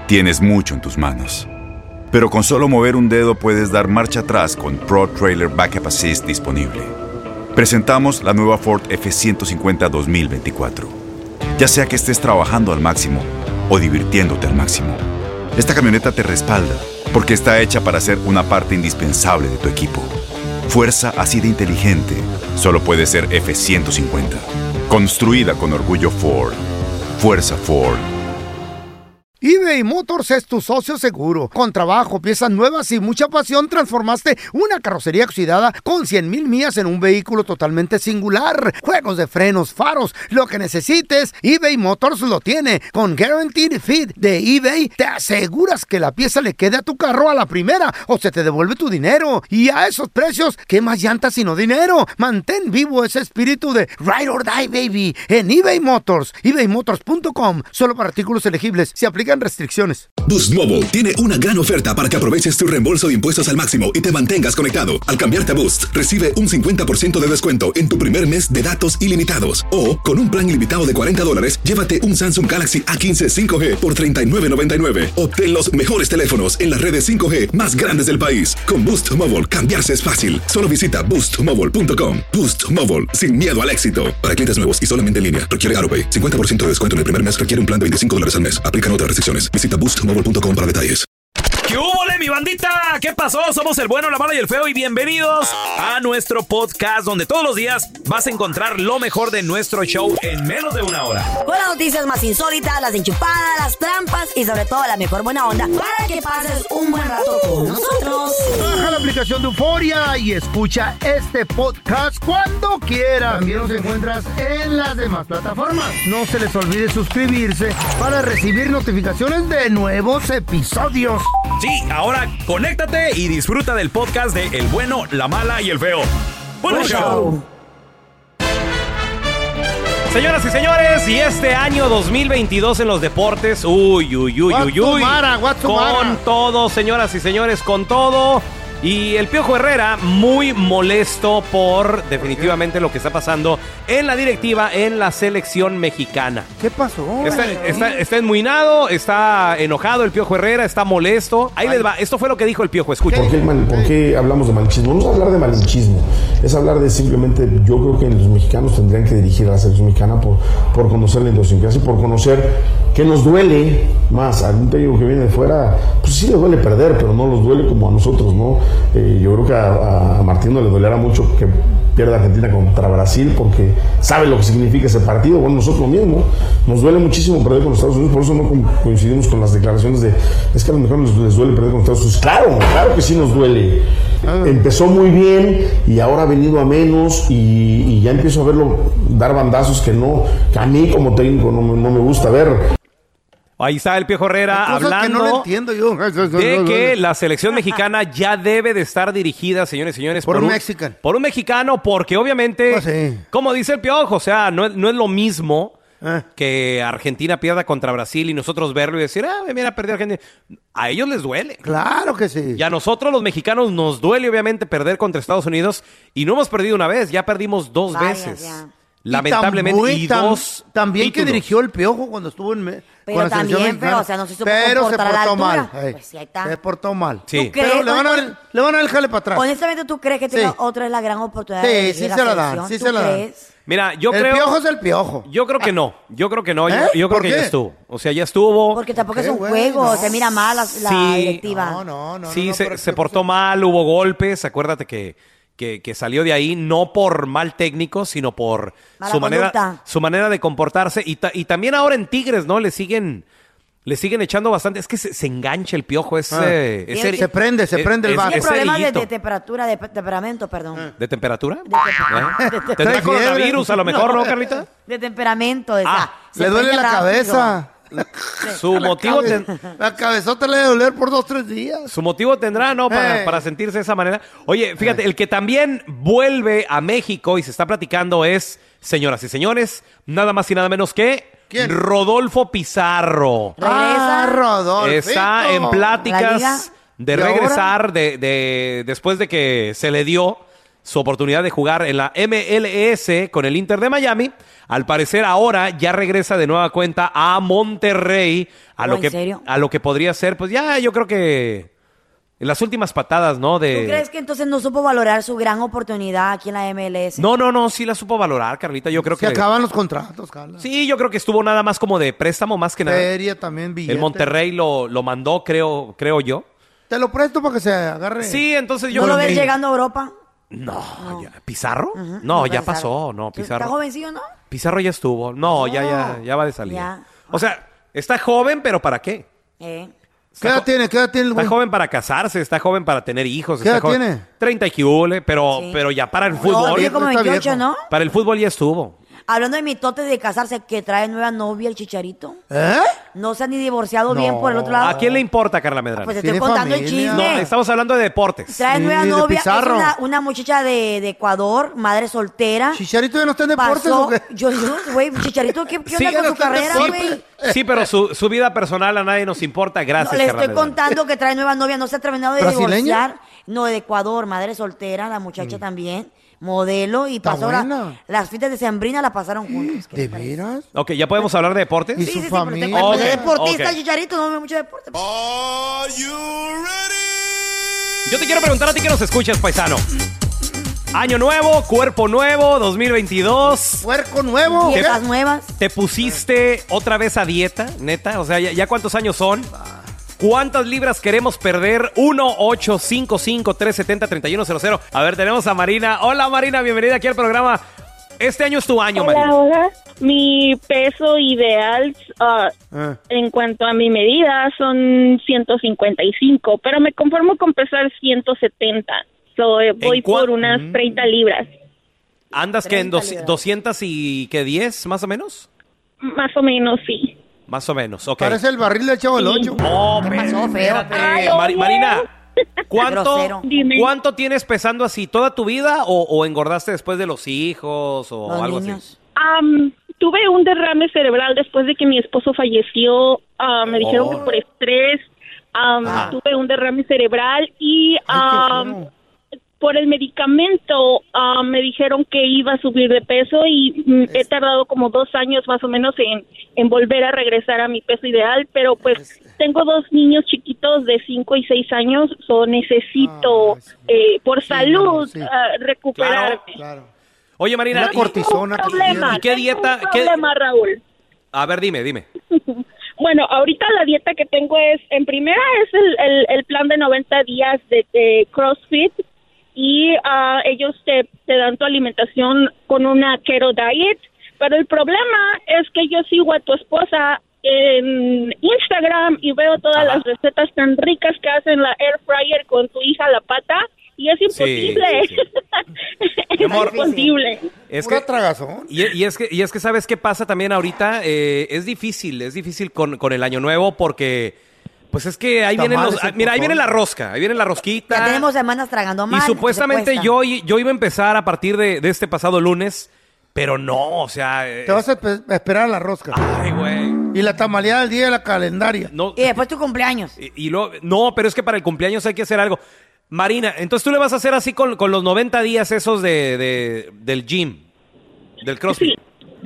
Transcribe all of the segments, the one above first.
Tienes mucho en tus manos. Pero con solo mover un dedo puedes dar marcha atrás con Pro Trailer Backup Assist disponible. Presentamos la nueva Ford F-150 2024. Ya sea que estés trabajando al máximo o divirtiéndote al máximo, esta camioneta te respalda porque está hecha para ser una parte indispensable de tu equipo. Fuerza así de inteligente solo puede ser F-150. Construida con orgullo Ford. Fuerza Ford. eBay Motors es tu socio seguro. Con trabajo, piezas nuevas y mucha pasión, transformaste una carrocería oxidada con 100,000 millas en un vehículo totalmente singular. Juegos de frenos, faros, lo que necesites, eBay Motors lo tiene. Con Guaranteed Fit de eBay, te aseguras que la pieza le quede a tu carro a la primera o se te devuelve tu dinero. Y a esos precios, ¿qué más llantas sino dinero? Mantén vivo ese espíritu de Ride or Die, baby, en eBay Motors. ebaymotors.com. Solo para artículos elegibles. Se aplican restricciones. Boost Mobile tiene una gran oferta para que aproveches tu reembolso de impuestos al máximo y te mantengas conectado. Al cambiarte a Boost, recibe un 50% de descuento en tu primer mes de datos ilimitados. O, con un plan ilimitado de $40, llévate un Samsung Galaxy A15 5G por $39.99. Obtén los mejores teléfonos en las redes 5G más grandes del país. Con Boost Mobile, cambiarse es fácil. Solo visita boostmobile.com. Boost Mobile, sin miedo al éxito. Para clientes nuevos y solamente en línea, requiere AutoPay. 50% de descuento en el primer mes requiere un plan de $25 al mes. Aplican otras restricciones. Visita boostmobile.com para detalles. ¿Qué hubo, mi bandita? ¿Qué pasó? Somos el bueno, la mala y el feo y bienvenidos a nuestro podcast donde todos los días vas a encontrar lo mejor de nuestro show en menos de una hora. Con las noticias más insólitas, las enchupadas, las trampas y sobre todo la mejor buena onda para que pases un buen rato con nosotros. Baja la aplicación de Euforia y escucha este podcast cuando quieras. También nos encuentras en las demás plataformas. No se les olvide suscribirse para recibir notificaciones de nuevos episodios. Sí, ahora conéctate y disfruta del podcast de El Bueno, la Mala y el Feo. ¡Buen show! Señoras y señores, y este año 2022 en los deportes, uy. Con todo, señoras y señores, con todo. Y el Piojo Herrera muy molesto por definitivamente lo que está pasando en la directiva en la selección mexicana. ¿Qué pasó? Está enmuinado, está enojado el Piojo Herrera, está molesto. Ahí les va, esto fue lo que dijo el Piojo, escuchen. ¿Por qué hablamos de malinchismo? No es hablar de malinchismo, es hablar de simplemente, yo creo que los mexicanos tendrían que dirigir a la selección mexicana por conocer la idiosincrasia y por conocer que nos duele más. A algún técnico que viene de fuera, pues sí le duele perder, pero no los duele como a nosotros, ¿no? Yo creo que a Martino le dolerá mucho que pierda Argentina contra Brasil porque sabe lo que significa ese partido. Bueno, nosotros lo mismo, nos duele muchísimo perder con los Estados Unidos, por eso no coincidimos con las declaraciones de es que a los mexicanos les duele perder con los Estados Unidos. Claro que sí nos duele. Empezó muy bien y ahora ha venido a menos y ya empiezo a verlo dar bandazos que a mí como técnico no me gusta ver. Ahí está el Piojo Herrera hablando que no lo entiendo yo. de que la selección mexicana ya debe de estar dirigida, señores y señores, por un mexicano, porque obviamente, pues sí, como dice el Piojo, o sea, no es lo mismo que Argentina pierda contra Brasil y nosotros verlo y decir, mira, perdió Argentina. A ellos les duele. Claro que sí. Y a nosotros los mexicanos nos duele obviamente perder contra Estados Unidos y no hemos perdido una vez, ya perdimos dos veces. Ya. Lamentablemente, también que dirigió el Piojo cuando estuvo en pero también, pero, o sea, no se supo comportar a la altura. Pues sí, ahí está. Se portó mal. Sí. Pero le van a dar el jale para atrás. Honestamente, ¿tú crees que otra es la gran oportunidad de dirigir se la dan, sí se la dan. Mira, el Piojo es el Piojo. Yo creo que no. Yo creo que que ya estuvo. O sea, ya estuvo. Porque tampoco es un juego. Se mira mal la directiva. No. Sí, se portó mal, hubo golpes. Acuérdate que salió de ahí no por mal técnico, sino por su manera de comportarse. Y también ahora en Tigres, ¿no? Le siguen echando bastante. Es que se engancha el Piojo. Se prende el vaso. Tiene problemas de temperatura, de temperamento, perdón. ¿De temperatura? ¿Tendrá coronavirus a lo mejor, no, Carlita? De temperamento. Le duele la cabeza. Su motivo la cabezota le debe doler por 2-3 días. Su motivo tendrá, ¿no? Para sentirse de esa manera. Oye, fíjate, el que también vuelve a México y se está platicando es, señoras y señores, nada más y nada menos que ¿quién? Rodolfo Pizarro. Rodolfo. Está en pláticas de regresar después de que se le dio su oportunidad de jugar en la MLS con el Inter de Miami. Al parecer ahora ya regresa de nueva cuenta a Monterrey, ¿En serio? a lo que podría ser, pues ya yo creo que en las últimas patadas, ¿no? ¿Tú crees que entonces no supo valorar su gran oportunidad aquí en la MLS? No, sí la supo valorar, Carlita. Yo creo Se que acaban los contratos, Carla. sí, yo creo que estuvo nada más como de préstamo, más que nada. Feria también, billete. El Monterrey lo mandó, creo yo. Te lo presto para que se agarre. Sí, entonces yo ¿No lo creo ves que... llegando a Europa? No. ¿Pizarro? Ujú, No, ya Pizarro. pasó, no, Pizarro. ¿Está jovencillo, no? Pizarro ya estuvo. No, ya va de salida. Ya. O sea, está joven, pero ¿para qué? ¿Qué edad tiene el Está güey? joven para casarse, está joven para tener hijos. ¿Qué está edad joven. tiene? 30 y que hule, Sí. pero ya para el fútbol. Tiene como Está 28, viejo. ¿no? Para el fútbol ya estuvo. Hablando de mitotes de casarse, que trae nueva novia el Chicharito. ¿Eh? No se han ni divorciado No. bien por el otro lado. ¿A quién le importa, Carla Medrano? Pues te Tiene estoy contando el familia. chisme. No, estamos hablando de deportes. Trae Sí, nueva de novia, es Pizarro. una muchacha de Ecuador, madre soltera. ¿Chicharito ya no está en deportes Pasó, o qué? güey, Chicharito, ¿qué Sí, onda con su está en carrera, deportes. güey? Sí, pero su vida personal a nadie nos importa. No, Gracias, le Carla estoy Medrano. contando que trae nueva novia, no se ha terminado de ¿Brasileña? divorciar. No, de Ecuador, madre soltera, la muchacha también, modelo, y Está pasó buena. las fiestas de Sembrina la pasaron juntos. ¿Qué ¿De te parece? veras? Ok, ¿ya podemos hablar de deportes? Y Sí, su sí, pero familia. te cuento, Ok, es deportista, ok. Chicharito, no ve mucho deporte. Yo te quiero preguntar a ti que nos escuchas, paisano. Año nuevo, cuerpo nuevo, 2022. Puerco nuevo. Dietas nuevas. ¿Te pusiste otra vez a dieta, neta? O sea, ¿ya cuántos años son? ¿Cuántas libras queremos perder? 1-855-370-3100. A ver, tenemos a Marina. Hola, Marina, bienvenida aquí al programa. Este año es tu año, Marina. Hola. Mi peso ideal en cuanto a mi medida son 155, pero me conformo con pesar 170. Voy por unas 30 libras. ¿Andas que en 30 libras. 200 y qué 10, más o menos? Más o menos, sí. Más o menos, ok. Parece el barril del Chavo del Sí. 8. Oh, ¿Qué pasó, feo? Ay, oye. Marina, Grosero. Dime. ¿cuánto tienes pesando así? ¿Toda tu vida o engordaste después de los hijos o Los algo niños. Tuve un derrame cerebral después de que mi esposo falleció. Me dijeron que por estrés. Tuve un derrame cerebral y por el medicamento me dijeron que iba a subir de peso y he tardado como 2 años más o menos en volver a regresar a mi peso ideal, pero pues tengo 2 niños chiquitos de 5 y 6 años, necesito por salud sí. recuperarme. Claro. Oye, Marina, Una cortisona. Tengo un que problema, ¿y qué tengo dieta- un qué- problema, Raúl. a ver, dime. Bueno, ahorita la dieta que tengo es, en primera es el plan de 90 días de CrossFit y ellos te dan tu alimentación con una keto diet, pero el problema es que yo sigo a tu esposa en Instagram y veo todas las recetas tan ricas que hacen la air fryer con tu hija La Pata y es imposible. sí. Mi Es amor, imposible. Es Pura que, tragazón. y es que ¿sabes qué pasa también ahorita? Es difícil con el año nuevo porque, pues es que ahí vienen Tamales, mira, ahí pozole. viene la rosca, ahí viene la rosquita. Ya tenemos semanas tragando mal. Y supuestamente se yo iba a empezar a partir de este pasado lunes, pero no, o sea... Te vas a esperar a la rosca. Ay, güey. Y la tamaleada del día de la calendaria. No, Y después tu cumpleaños. y luego, no, pero es que para el cumpleaños hay que hacer algo. Marina, entonces tú le vas a hacer así con los 90 días esos del gym, del CrossFit.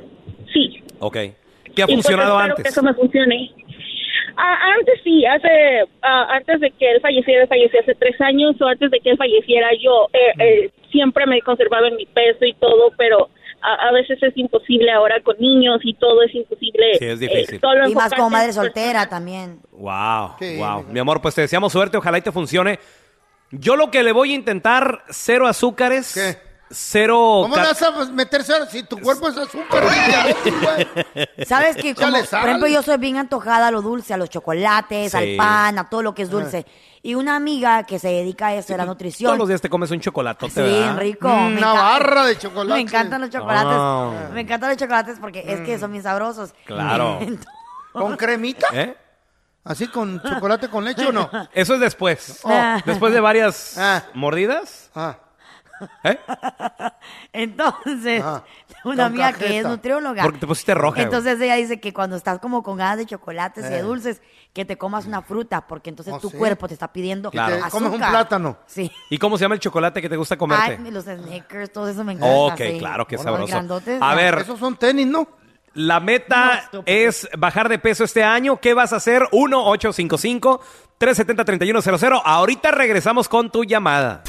Sí. Ok. ¿Qué ha Y pues funcionado espero antes? que eso me funcione. Antes sí, antes de que él falleciera, falleció hace 3 años, o antes de que él falleciera, yo siempre me conservaba en mi peso y todo, pero a veces es imposible ahora con niños y todo es imposible. Sí, es difícil. Solo Y más enfocarte como en madre tu soltera persona. también. Wow, Sí, wow. mija. Mi amor, pues te deseamos suerte, ojalá y te funcione. Yo lo que le voy a intentar, 0 azúcares. ¿Qué? 0... ¿Cómo vas a meter cero si tu cuerpo es azúcar? güey? ¿Sabes que como, Échale sal. por ejemplo, yo soy bien antojada a lo dulce, a los chocolates, Sí. al pan, a todo lo que es dulce? Y una amiga que se dedica a eso, a la nutrición. Todos los días te comes un chocolatote, Sí, ¿verdad? bien rico. Una me encanta- barra de chocolate. Me encantan los chocolates. Ah. Me encantan los chocolates porque es que son bien sabrosos. Claro. ¿Con cremita? ¿Eh? ¿Así con chocolate con leche o no? Eso es después. Ah. Después de varias Ah. mordidas. Ah. Entonces, una amiga que es nutrióloga. Porque te pusiste roja. Entonces ella dice que cuando estás como con ganas de chocolates y de dulces, que te comas una fruta, porque entonces tu cuerpo te está pidiendo azúcar. Comes un plátano. Sí. ¿Y cómo se llama el chocolate que te gusta comerte? Ay, los Snickers, todo eso me encanta. Ok, claro, que sabroso. A ver, esos son tenis, ¿no? La meta es bajar de peso este año. ¿Qué vas a hacer? 1-855-370-3100. Ahorita regresamos con tu llamada.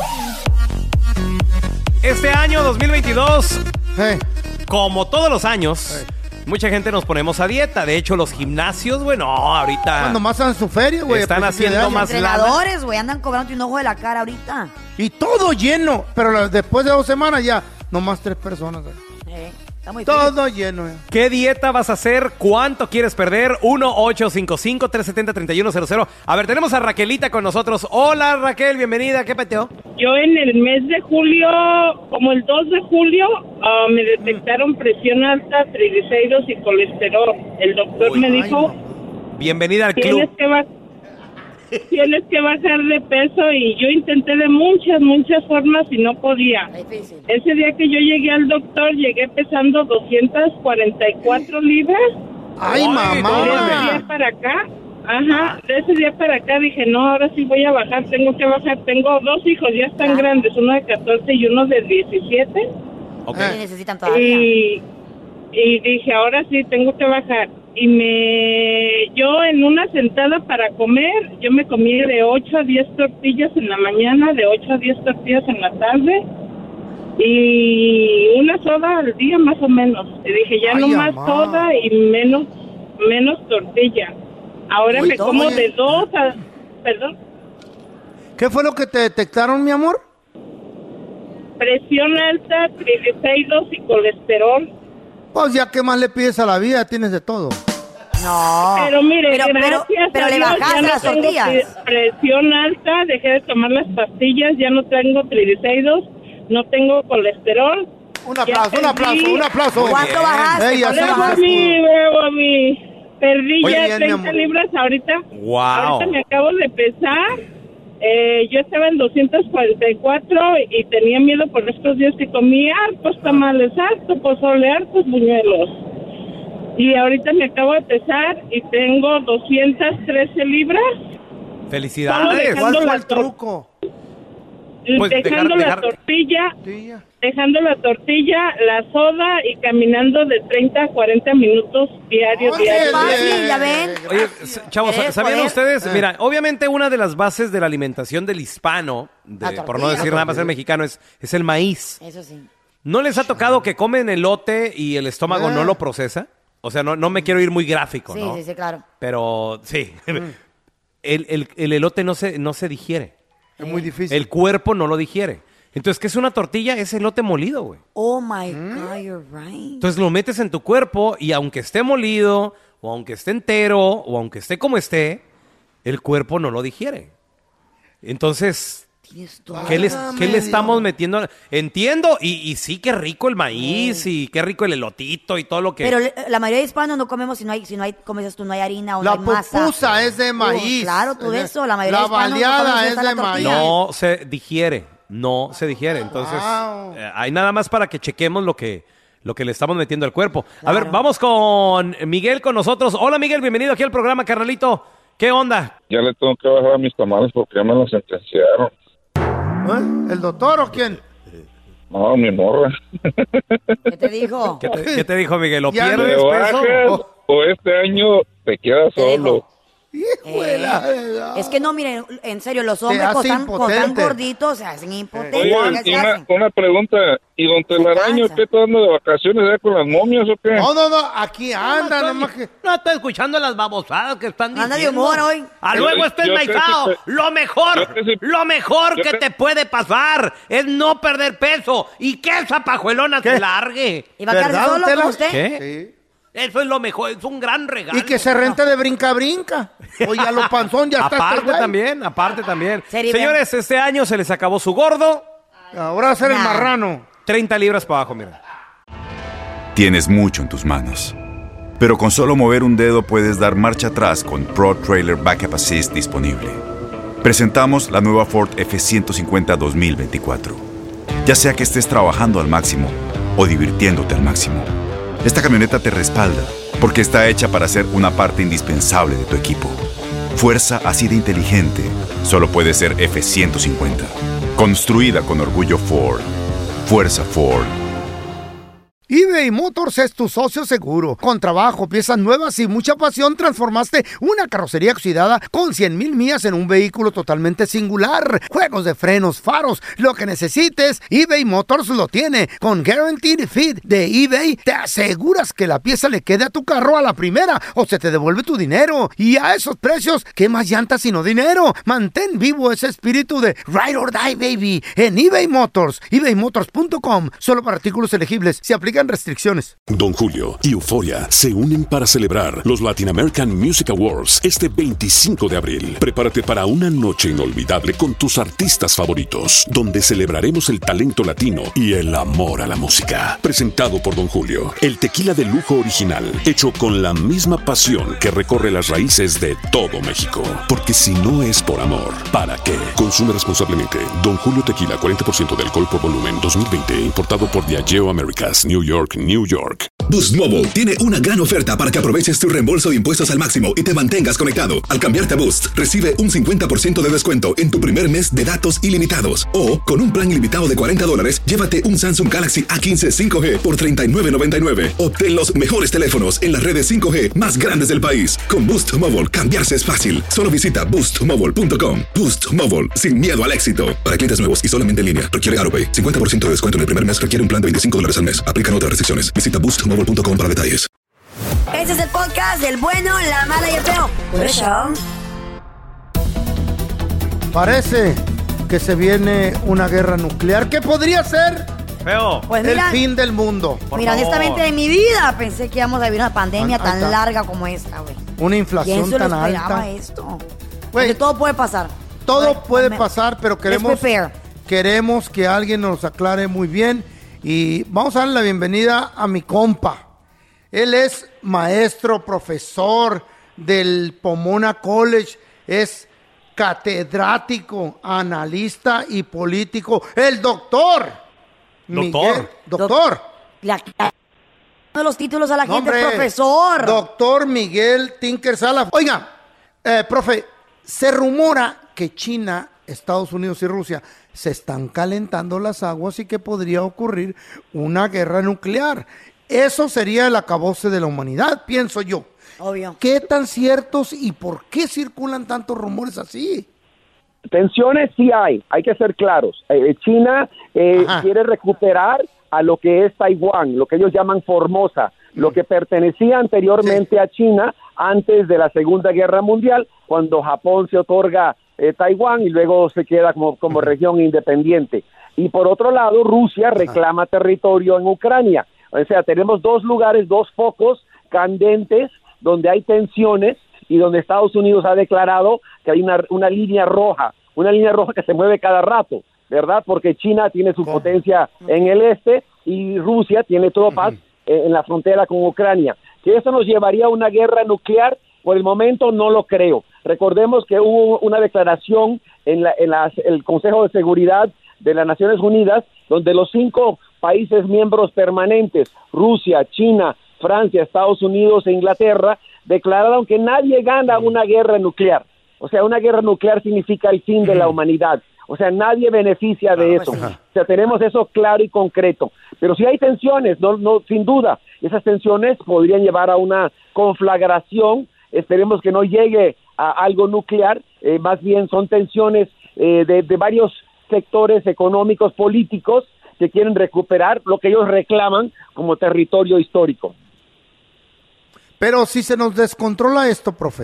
Este año 2022, como todos los años, mucha gente nos ponemos a dieta. De hecho, los gimnasios, güey, no, ahorita... Cuando más en su feria, güey. Están haciendo más lana. Los entrenadores, güey, andan cobrando un ojo de la cara ahorita. Y todo lleno. Pero después de 2 semanas ya, nomás 3 personas, güey. Está muy todo lleno. ¿Qué dieta vas a hacer? ¿Cuánto quieres perder? 1-855-370-3100. A ver, tenemos a Raquelita con nosotros. Hola, Raquel, bienvenida. ¿Qué peteo? Yo en el mes de julio, como el 2 de julio, me detectaron presión alta, triglicéridos y colesterol. El doctor me dijo... Bienvenida al club. Tienes que bajar de peso, y yo intenté de muchas formas y no podía. Ese día que yo llegué al doctor, llegué pesando 244 libras. ¡Ay, mamá! De ese día para acá, de ese día para acá dije, no, ahora sí voy a bajar, tengo que bajar. Tengo 2 hijos, ya están grandes, uno de 14 y uno de 17. Okay. Necesitan todavía. Y dije, ahora sí, tengo que bajar. Yo en una sentada para comer, yo me comí de 8 a 10 tortillas en la mañana, de 8 a 10 tortillas en la tarde, y una soda al día más o menos. Y dije, ya no más soda y menos tortilla. Ahora me como de 2 a... ¿Perdón? ¿Qué fue lo que te detectaron, mi amor? Presión alta, triglicéridos y colesterol. Pues ya, ¿qué más le pides a la vida? Tienes de todo. No. Pero mire, pero le bajaste las tortillas. Presión alta, dejé de tomar las pastillas, ya no tengo triglicéridos, no tengo colesterol. Un aplauso. ¿Cuánto bajaste? Perdí ya 30 libras ahorita. Wow. Ahorita me acabo de pesar. Yo estaba en 244 y tenía miedo por estos días que comía hartos tamales, harto pozole, hartos buñuelos. Y ahorita me acabo de pesar y tengo 213 libras. ¡Felicidades! ¿Cuál fue el truco? Pues dejando la tortilla, la soda y caminando de 30 a 40 minutos diarios. Fácil, ya ven. Oye, chavos, ¿sabían ustedes? Mira, obviamente una de las bases de la alimentación del hispano, por no decir nada más el mexicano, es el maíz. Eso sí. ¿No les ha tocado que comen elote y el estómago no lo procesa? O sea, no me quiero ir muy gráfico, ¿no? Sí, claro. Pero sí, el elote no se digiere. Es muy difícil. El cuerpo no lo digiere. Entonces, ¿qué es una tortilla? Es elote molido, güey. Oh, my God, you're right. Entonces lo metes en tu cuerpo y aunque esté molido, o aunque esté entero, o aunque esté como esté, el cuerpo no lo digiere. Entonces, ¿qué le estamos metiendo? Entiendo, y sí, qué rico el maíz, y qué rico el elotito y todo lo que... Pero la mayoría de hispanos no comemos si no hay, como dices tú, no hay harina o no hay masa. La pupusa es de maíz. Claro, todo eso, la mayoría la de hispanos baleada es de maíz. No se digiere, Entonces, hay nada más para que chequemos lo que le estamos metiendo al cuerpo. Claro. A ver, vamos con Miguel con nosotros. Hola, Miguel, bienvenido aquí al programa, carnalito. ¿Qué onda? Ya le tengo que bajar a mis tamales porque ya me los sentenciaron. ¿El doctor o quién? No, mi morra. ¿Qué te dijo? ¿Qué te dijo, Miguel? ¿Lo pierdes ¿Te bajas o este año te quedas solo? Es que no, miren, en serio, los hombres con tan gorditos se hacen impotentes. Oye, una pregunta, ¿y don Telaraño qué está dando de vacaciones ya con las momias o qué? No, aquí anda, nomás que... No estoy escuchando las babosadas que están diciendo. Anda de humor hoy. Luego estoy enmaizado. Lo mejor que te puede pasar es no perder peso y que esa pajuelona te largue. ¿Y va a quedarse solo con usted? ¿Qué? Sí. Eso es lo mejor, es un gran regalo. Y que se rente de brinca. Oye, a los panzón ya está. Aparte también. Señores, este año se les acabó su gordo. Ahora va a ser el marrano. 30 libras para abajo, mira. Tienes mucho en tus manos. Pero con solo mover un dedo puedes dar marcha atrás con Pro Trailer Backup Assist disponible. Presentamos la nueva Ford F-150 2024. ya sea que estés trabajando al máximo o divirtiéndote al máximo. Esta camioneta te respalda porque está hecha para ser una parte indispensable de tu equipo. Fuerza así de inteligente solo puede ser F-150. Construida con orgullo Ford. Fuerza Ford. eBay Motors es tu socio seguro. Con trabajo, piezas nuevas y mucha pasión, transformaste una carrocería oxidada con 100,000 millas en un vehículo totalmente singular. Juegos de frenos, faros, lo que necesites, eBay Motors lo tiene. Con Guaranteed Fit de eBay, te aseguras que la pieza le quede a tu carro a la primera o se te devuelve tu dinero. Y a esos precios, ¿qué más llantas sino dinero? Mantén vivo ese espíritu de Ride or Die, baby, en eBay Motors. ebaymotors.com. Solo para artículos elegibles. Se aplican restricciones. Don Julio y Euforia se unen para celebrar los Latin American Music Awards este 25 de abril. Prepárate para una noche inolvidable con tus artistas favoritos, donde celebraremos el talento latino y el amor a la música. Presentado por Don Julio, el tequila de lujo original, hecho con la misma pasión que recorre las raíces de todo México. Porque si no es por amor, ¿para qué? Consume responsablemente. Don Julio Tequila, 40% de alcohol por volumen, 2020, importado por Diageo Americas, New York, New York. Boost Mobile tiene una gran oferta para que aproveches tu reembolso de impuestos al máximo y te mantengas conectado. Al cambiarte a Boost, recibe un 50% de descuento en tu primer mes de datos ilimitados. O, con un plan ilimitado de $40, llévate un Samsung Galaxy A15 5G por $39.99. Obtén los mejores teléfonos en las redes 5G más grandes del país. Con Boost Mobile, cambiarse es fácil. Solo visita boostmobile.com. Boost Mobile, sin miedo al éxito. Para clientes nuevos y solamente en línea, requiere AutoPay. 50% de descuento en el primer mes requiere un plan de $25 al mes. Aplican otras restricciones. Visita boostmobile.com para detalles. Este es el podcast del bueno, la mala y el feo. Por eso. Parece que se viene una guerra nuclear que podría ser Feo. Pues el mira, fin del mundo. mira, honestamente en mi vida pensé que íbamos a vivir una pandemia tan larga como esta, güey. Una inflación ¿Quién se lo tan esperaba alta. esto? Güey, Porque todo puede pasar. todo puede pasar, pero prepare. queremos que alguien nos aclare muy bien. Y vamos a darle la bienvenida a mi compa. Él es maestro, profesor del Pomona College, es catedrático, analista y político. El doctor. Miguel, doctor. De los títulos a la gente, Hombre, profesor. Doctor Miguel Tinker Sala. Oiga, profe, se rumora que China, Estados Unidos y Rusia se están calentando las aguas y que podría ocurrir una guerra nuclear. Eso sería el acabose de la humanidad, pienso yo. Obvio. ¿Qué tan ciertos y por qué circulan tantos rumores así? Tensiones sí hay que ser claros. China quiere recuperar a lo que es Taiwán, lo que ellos llaman Formosa, lo que pertenecía anteriormente a China antes de la Segunda Guerra Mundial, cuando Japón se otorga Taiwán y luego se queda como región independiente. Y por otro lado, Rusia reclama territorio en Ucrania. O sea, tenemos dos lugares, dos focos candentes donde hay tensiones y donde Estados Unidos ha declarado que hay una línea roja que se mueve cada rato, ¿verdad? Porque China tiene su potencia en el este y Rusia tiene tropas en la frontera con Ucrania. ¿Que eso nos llevaría a una guerra nuclear? Por el momento no lo creo. Recordemos que hubo una declaración en el Consejo de Seguridad de las Naciones Unidas, donde los 5 países miembros permanentes, Rusia, China, Francia, Estados Unidos e Inglaterra, declararon que nadie gana una guerra nuclear. O sea, una guerra nuclear significa el fin de la humanidad. O sea, nadie beneficia de eso. O sea, tenemos eso claro y concreto. Pero si hay tensiones, no, sin duda, esas tensiones podrían llevar a una conflagración. Esperemos que no llegue a algo nuclear. Más bien son tensiones de varios sectores económicos, políticos, que quieren recuperar lo que ellos reclaman como territorio histórico. Pero si se nos descontrola esto, profe,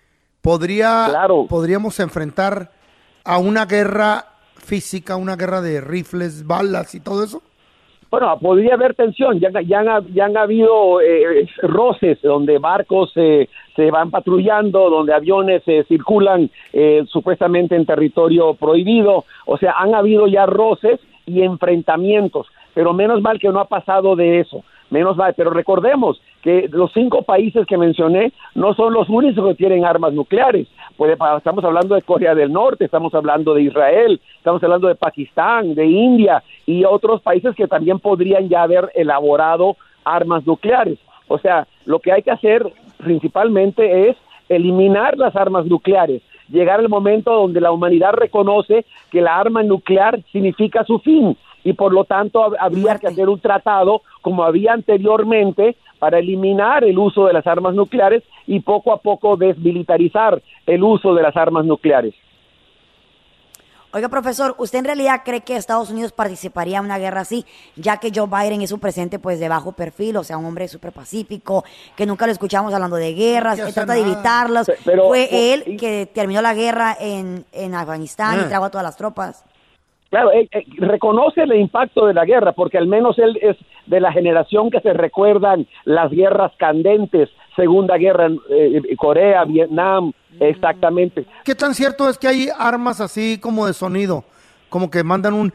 podríamos enfrentar a una guerra física, una guerra de rifles, balas y todo eso. Bueno, podría haber tensión. Ya han habido roces donde barcos se van patrullando, donde aviones circulan supuestamente en territorio prohibido. O sea, han habido ya roces y enfrentamientos, pero menos mal que no ha pasado de eso. menos vale. Pero recordemos que los 5 países que mencioné no son los únicos que tienen armas nucleares. Estamos hablando de Corea del Norte, estamos hablando de Israel, estamos hablando de Pakistán, de India y otros países que también podrían ya haber elaborado armas nucleares. O sea, lo que hay que hacer principalmente es eliminar las armas nucleares, llegar al momento donde la humanidad reconoce que la arma nuclear significa su fin y por lo tanto habría que hacer un tratado como había anteriormente para eliminar el uso de las armas nucleares y poco a poco desmilitarizar el uso de las armas nucleares. Oiga, profesor, ¿usted en realidad cree que Estados Unidos participaría en una guerra así, ya que Joe Biden es un presidente pues de bajo perfil, o sea, un hombre súper pacífico, que nunca lo escuchamos hablando de guerras, que trata de evitarlas? Fue él que terminó la guerra en Afganistán y trajo a todas las tropas. Claro, reconoce el impacto de la guerra, porque al menos él es de la generación que se recuerdan las guerras candentes, Segunda Guerra, Corea, Vietnam, exactamente. ¿Qué tan cierto es que hay armas así como de sonido? Como que mandan un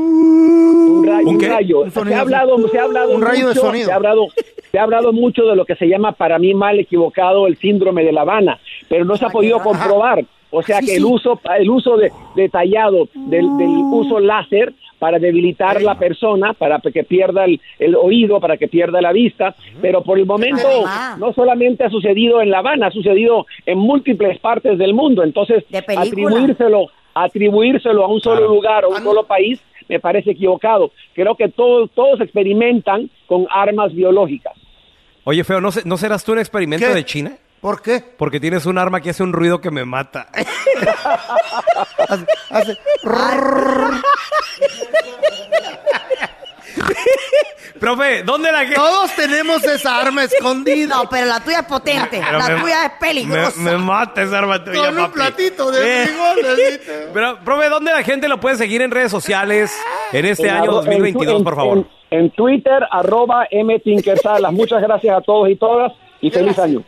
rayo. Se ha hablado un mucho, rayo de sonido. Se ha hablado mucho de lo que se llama, para mí mal equivocado, el síndrome de La Habana, pero no se ha podido comprobar. O sea que el uso detallado del uso láser para debilitar la persona, para que pierda el oído, para que pierda la vista, pero por el momento no solamente ha sucedido en La Habana, ha sucedido en múltiples partes del mundo. Entonces, atribuírselo a un solo lugar, a un solo país, me parece equivocado. Creo que todos experimentan con armas biológicas. Oye, Feo, ¿no serás tú un experimento de China? ¿Por qué? Porque tienes un arma que hace un ruido que me mata. hace Profe, ¿dónde la que...? Todos tenemos esa arma escondida. No, pero la tuya es potente. La tuya es peligrosa. Me mata esa arma tuya, con un platito de frijoles. Pero, profe, ¿dónde la gente lo puede seguir en redes sociales en este año 2022, por favor? En Twitter, @mtinkersalas. Muchas gracias a todos y todas y feliz año.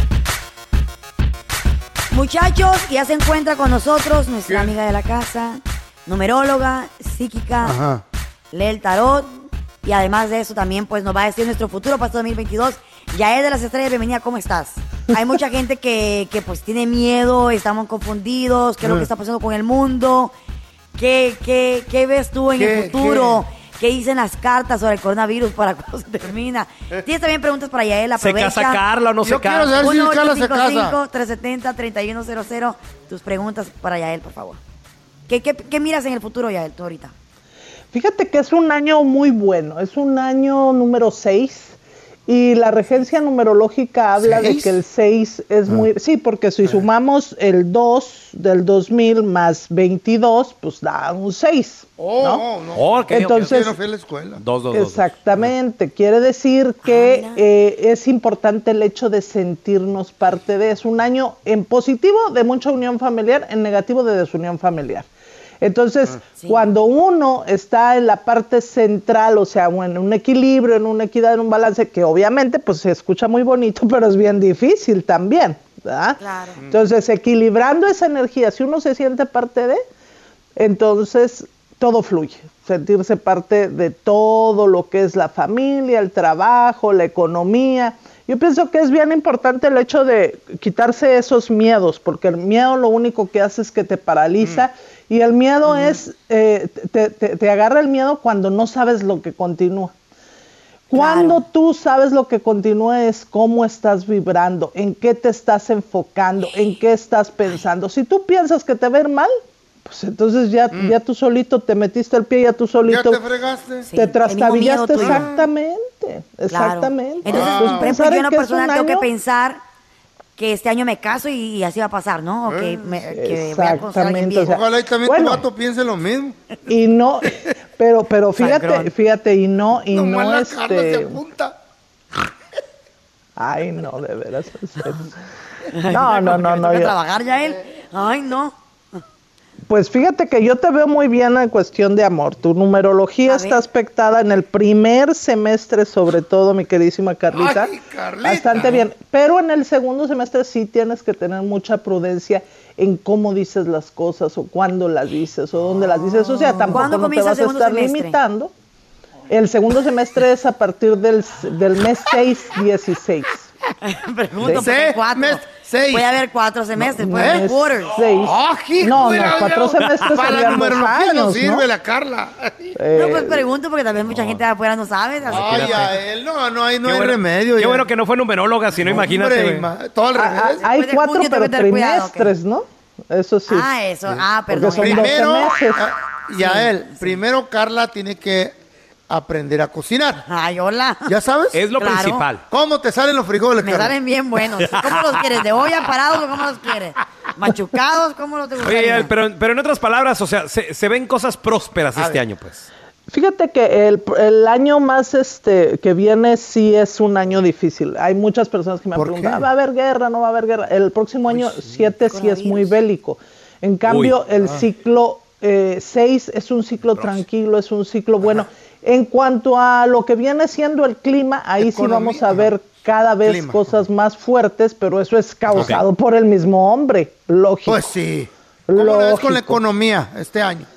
Muchachos, ya se encuentra con nosotros nuestra amiga de la casa, numeróloga, psíquica, lee el tarot y además de eso también pues nos va a decir nuestro futuro para este 2022. Yael de las Estrellas, bienvenida, ¿cómo estás? Hay mucha gente que pues tiene miedo, estamos confundidos, ¿qué es lo que está pasando con el mundo? ¿Qué ves tú en el futuro? ¿Qué dicen las cartas sobre el coronavirus para cuando se termina? Tienes también preguntas para Yael, aprovecha. ¿Se casa Carla o no se casa? Yo quiero saber si Carla se casa. 1-855-370-3100. Tus preguntas para Yael, por favor. ¿Qué miras en el futuro, Yael, tú ahorita? Fíjate que es un año muy bueno. Es un año número 6. Y la regencia numerológica habla de que el 6 es muy... Sí, porque si sumamos el 2 del 2000 más 22, pues da un 6. Entonces, no fui a la escuela. 2. Exactamente. Quiere decir que es importante el hecho de sentirnos parte de... Es un año en positivo de mucha unión familiar, en negativo de desunión familiar. Entonces, cuando uno está en la parte central, o sea, en un equilibrio, en una equidad, en un balance, que obviamente pues se escucha muy bonito, pero es bien difícil también, ¿verdad? Claro. Entonces, equilibrando esa energía, si uno se siente parte de, entonces todo fluye, sentirse parte de todo lo que es la familia, el trabajo, la economía. Yo pienso que es bien importante el hecho de quitarse esos miedos, porque el miedo lo único que hace es que te paraliza. Y el miedo es, te agarra el miedo cuando no sabes lo que continúa. Cuando tú sabes lo que continúa es cómo estás vibrando, en qué te estás enfocando, en qué estás pensando. Si tú piensas que te va a ir mal, pues entonces ya tú solito te metiste el pie, ya tú solito ya te fregaste. Te trastabillaste. Exactamente. Entonces, por ejemplo, yo una persona tengo que pensar que este año me caso y así va a pasar, ¿no? Que voy a conocer a alguien viejo. Ojalá y también tu vato piense lo mismo. Y no, pero fíjate, y no la Carla se apunta. Ay, no, de veras. No. ¿Tengo que trabajar ya él? Ay, no. Pues fíjate que yo te veo muy bien en cuestión de amor. Tu numerología está aspectada en el primer semestre, sobre todo, mi queridísima Carlita. Ay, Carlita. Bastante bien. Pero en el segundo semestre sí tienes que tener mucha prudencia en cómo dices las cosas, o cuándo las dices, o dónde las dices. O sea, tampoco no te vas a estar limitando. El segundo semestre es a partir del mes 6-16. Pregunto, ¿por qué 4? Puede haber 4 semestres, puede haber quarters. No, 4 semestres serían 2 años, no sirve la Carla. No, pues pregunto porque también mucha gente de afuera no sabe. Ay, a él no hay remedio. Qué bueno que no fue numeróloga, si no, imagínate. Todo al revés. Hay 4 pero trimestres, ¿no? Eso sí. Perdón. Son primero, 12 meses. Primero Carla tiene que aprender a cocinar. Ay, hola. ¿Ya sabes? Es lo principal. ¿Cómo te salen los frijoles, Me Carla? salen bien buenos. ¿Cómo los quieres? ¿De olla, parados o cómo los quieres? ¿Machucados? ¿Cómo los te gustaría? Oye, pero en otras palabras, o sea, se ven cosas prósperas este año, pues. Fíjate que el año más que viene sí es un año difícil. Hay muchas personas que me han preguntado, ¿va a haber guerra? ¿No va a haber guerra? El próximo año 7 sí es muy bélico. En cambio, el ciclo 6 es un ciclo tranquilo, es un ciclo bueno. En cuanto a lo que viene siendo el clima, ahí sí vamos a ver cada vez cosas más fuertes, pero eso es causado por el mismo hombre, lógico. Pues sí. ¿Cómo lo ves con la economía este año?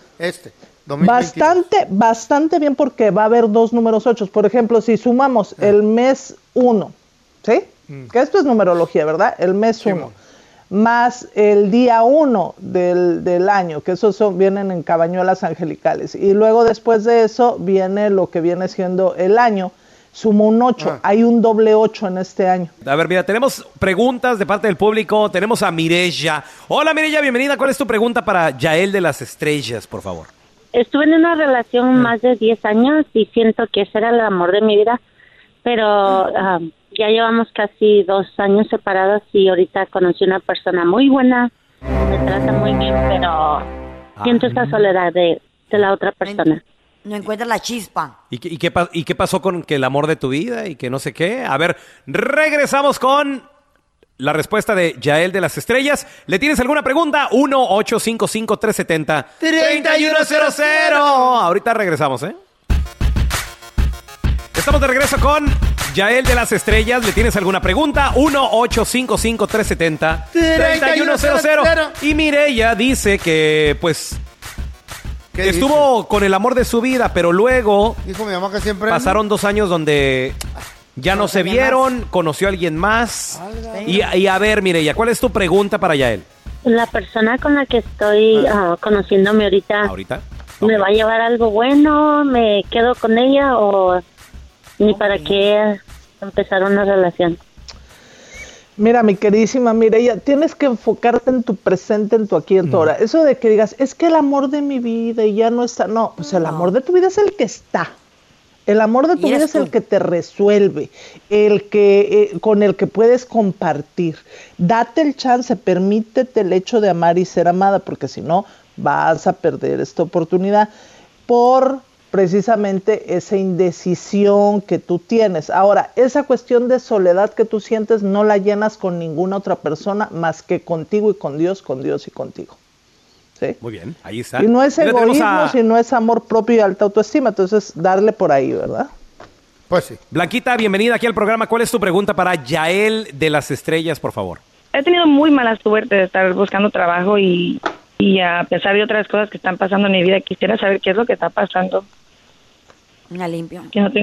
2022. Bastante bien, porque va a haber 2 números 8. Por ejemplo, si sumamos el mes 1, ¿sí? Que esto es numerología, ¿verdad? El mes 1. Más el día 1 del año, que esos vienen en cabañuelas angelicales. Y luego después de eso viene lo que viene siendo el año. Sumo un 8. Hay un doble 8 en este año. A ver, mira, tenemos preguntas de parte del público. Tenemos a Mireya. Hola, Mireya, bienvenida. ¿Cuál es tu pregunta para Yael de las Estrellas, por favor? Estuve en una relación más de 10 años y siento que ese era el amor de mi vida, pero ya llevamos casi 2 años separados y ahorita conocí una persona muy buena, me trata muy bien, pero siento esa soledad de la otra persona. No encuentras la chispa. ¿Y qué pasó con que el amor de tu vida y que no sé qué? A ver, regresamos con la respuesta de Yael de las Estrellas. ¿Le tienes alguna pregunta? 1-855-370-3100. Ahorita regresamos, Estamos de regreso con Yael de las Estrellas. ¿Le tienes alguna pregunta? 1-855-370-3100. Y Mireya dice que, pues, estuvo con el amor de su vida, pero luego dijo mi mamá que siempre pasaron 2 años donde ya no se vieron, conoció a alguien más. Y a ver, Mireya, ¿cuál es tu pregunta para Yael? La persona con la que estoy conociéndome ahorita, ¿me va a llevar algo bueno? ¿Me quedo con ella o ni para qué empezar una relación? Mira, mi queridísima Mireya, tienes que enfocarte en tu presente, en tu aquí y en tu ahora. Eso de que digas, es que el amor de mi vida y ya no está. No, pues el amor de tu vida es el que está. El amor de tu vida es el que te resuelve, el que con el que puedes compartir. Date el chance, permítete el hecho de amar y ser amada, porque si no vas a perder esta oportunidad por precisamente esa indecisión que tú tienes. Ahora, esa cuestión de soledad que tú sientes no la llenas con ninguna otra persona más que contigo y con Dios y contigo. ¿Sí? Muy bien, ahí está. Y no es egoísmo, sino es amor propio y alta autoestima. Entonces, darle por ahí, ¿verdad? Pues sí. Blanquita, bienvenida aquí al programa. ¿Cuál es tu pregunta para Yael de las Estrellas, por favor? He tenido muy mala suerte de estar buscando trabajo y a pesar de otras cosas que están pasando en mi vida, quisiera saber qué es lo que está pasando. Una limpio. Que no te...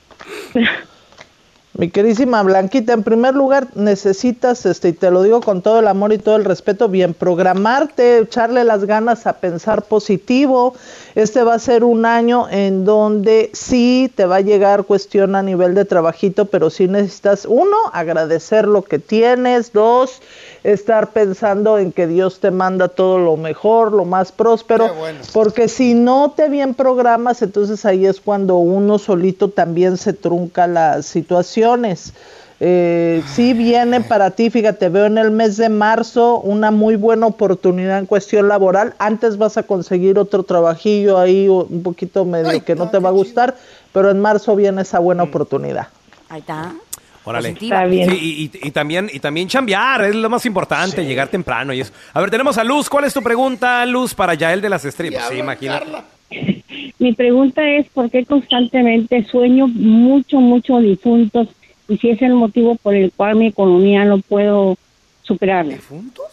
Mi queridísima Blanquita, en primer lugar necesitas, y te lo digo con todo el amor y todo el respeto, bien programarte, echarle las ganas a pensar positivo. Este va a ser un año en donde sí te va a llegar cuestión a nivel de trabajito, pero sí necesitas, 1, agradecer lo que tienes, 2, estar pensando en que Dios te manda todo lo mejor, lo más próspero, porque si no te bien programas, entonces ahí es cuando uno solito también se trunca las situaciones. Sí viene para ti, fíjate, veo en el mes de marzo una muy buena oportunidad en cuestión laboral. Antes vas a conseguir otro trabajillo ahí un poquito medio que no te va a gustar, pero en marzo viene esa buena oportunidad. Ahí está. Órale. Está bien. Sí, y también chambear, es lo más importante, llegar temprano y eso. A ver, tenemos a Luz. ¿Cuál es tu pregunta, Luz, para Yael de las Estrellas? Sí, imagínate. Mi pregunta es ¿por qué constantemente sueño mucho difuntos y si es el motivo por el cual mi economía no puedo superarla? ¿Difuntos?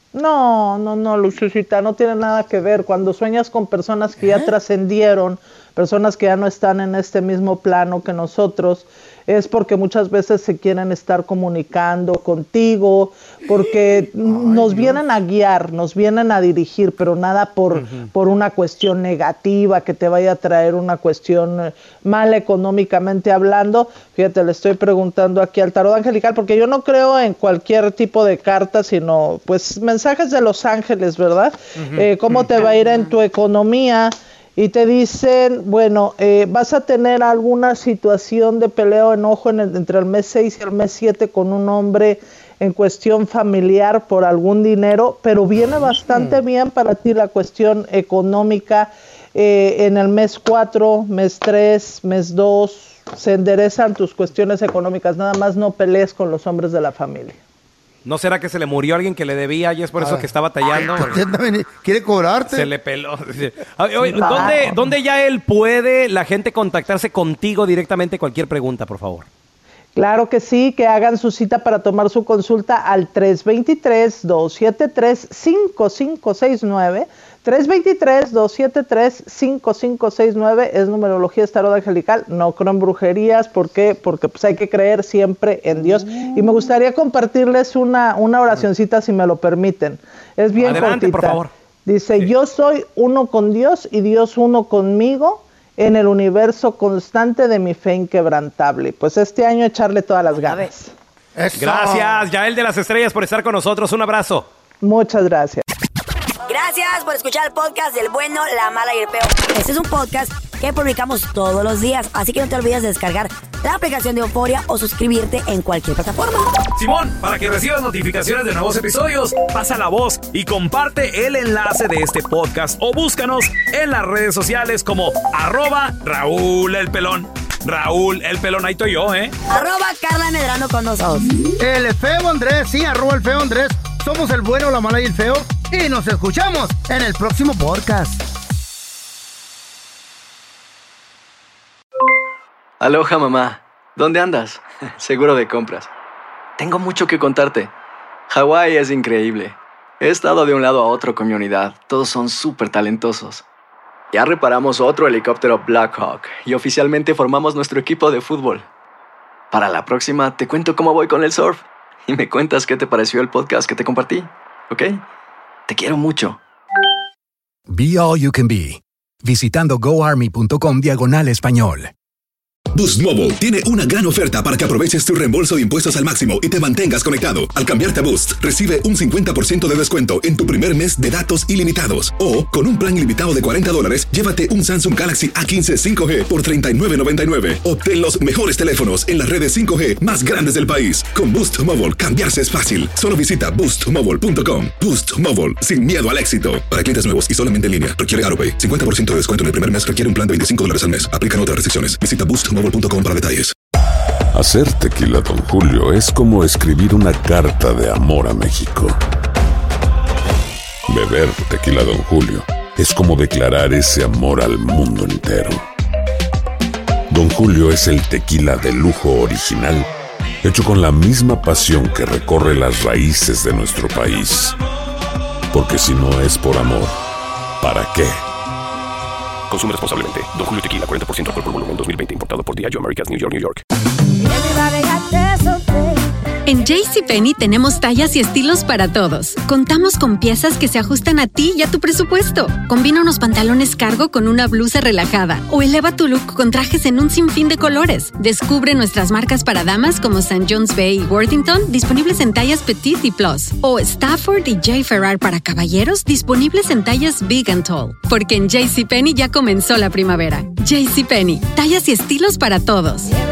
No, Lucecita, no tiene nada que ver. Cuando sueñas con personas que ya trascendieron, personas que ya no están en este mismo plano que nosotros, es porque muchas veces se quieren estar comunicando contigo, porque nos vienen a guiar, nos vienen a dirigir, pero nada por una cuestión negativa, que te vaya a traer una cuestión mala económicamente hablando. Fíjate, le estoy preguntando aquí al tarot angelical, porque yo no creo en cualquier tipo de carta, sino pues mensajes de los ángeles, ¿verdad? ¿Cómo te va a ir en tu economía? Y te dicen, bueno, vas a tener alguna situación de pelea o enojo entre el mes 6 y el mes 7 con un hombre en cuestión familiar por algún dinero, pero viene bastante bien para ti la cuestión económica. En el mes 4, mes 3, mes 2, se enderezan tus cuestiones económicas. Nada más no pelees con los hombres de la familia. ¿No será que se le murió alguien que le debía y es por eso que está batallando? ¿Quiere cobrarte? Se le peló. Oye, ¿dónde ya él puede la gente contactarse contigo directamente? Cualquier pregunta, por favor. Claro que sí, que hagan su cita para tomar su consulta al 323-273-5569. 323-273-5569 es numerología tarot angelical. No creo en brujerías, ¿por qué? Porque pues hay que creer siempre en Dios. Y me gustaría compartirles una oracioncita, si me lo permiten. Es bien Adelante, cortita. Por favor. Dice, yo soy uno con Dios y Dios uno conmigo en el universo constante de mi fe inquebrantable. Pues este año echarle todas las ganas. Gracias, Yael de las Estrellas, por estar con nosotros. Un abrazo. Muchas gracias. Gracias por escuchar el podcast del bueno, la mala y el peor. Este es un podcast que publicamos todos los días, así que no te olvides de descargar la aplicación de Euforia o suscribirte en cualquier plataforma. Simón, para que recibas notificaciones de nuevos episodios, pasa la voz y comparte el enlace de este podcast o búscanos en las redes sociales como @Raúl el Pelón. Raúl el Pelón, ahí estoy yo, @Carla Medrano con nosotros. El feo Andrés, sí, @el feo Andrés. Somos el bueno, la mala y el feo. Y nos escuchamos en el próximo podcast. Aloha, mamá. ¿Dónde andas? Seguro de compras. Tengo mucho que contarte. Hawái es increíble. He estado de un lado a otro con mi unidad. Todos son súper talentosos. Ya reparamos otro helicóptero Blackhawk y oficialmente formamos nuestro equipo de fútbol. Para la próxima te cuento cómo voy con el surf y me cuentas qué te pareció el podcast que te compartí, ¿ok? Te quiero mucho. Be All You Can Be. Visitando goarmy.com/español. Boost Mobile tiene una gran oferta para que aproveches tu reembolso de impuestos al máximo y te mantengas conectado. Al cambiarte a Boost, recibe un 50% de descuento en tu primer mes de datos ilimitados. O, con un plan ilimitado de $40, llévate un Samsung Galaxy A15 5G por $39.99. Obtén los mejores teléfonos en las redes 5G más grandes del país. Con Boost Mobile, cambiarse es fácil. Solo visita boostmobile.com. Boost Mobile, sin miedo al éxito. Para clientes nuevos y solamente en línea, requiere AutoPay. 50% de descuento en el primer mes requiere un plan de $25 al mes. Aplican otras restricciones. Visita boostmobile.com para detalles. Hacer tequila Don Julio es como escribir una carta de amor a México. Beber tequila Don Julio es como declarar ese amor al mundo entero. Don Julio es el tequila de lujo original, hecho con la misma pasión que recorre las raíces de nuestro país. Porque si no es por amor, ¿para qué? Consume responsablemente. Don Julio Tequila, 40% alcohol por volumen, 2020. Importado por Diageo Americas, New York, New York. En JCPenney tenemos tallas y estilos para todos. Contamos con piezas que se ajustan a ti y a tu presupuesto. Combina unos pantalones cargo con una blusa relajada o eleva tu look con trajes en un sinfín de colores. Descubre nuestras marcas para damas como St. John's Bay y Worthington, disponibles en tallas Petite y Plus. O Stafford y J. Ferrar para caballeros, disponibles en tallas Big and Tall. Porque en JCPenney ya comenzó la primavera. JCPenney, tallas y estilos para todos.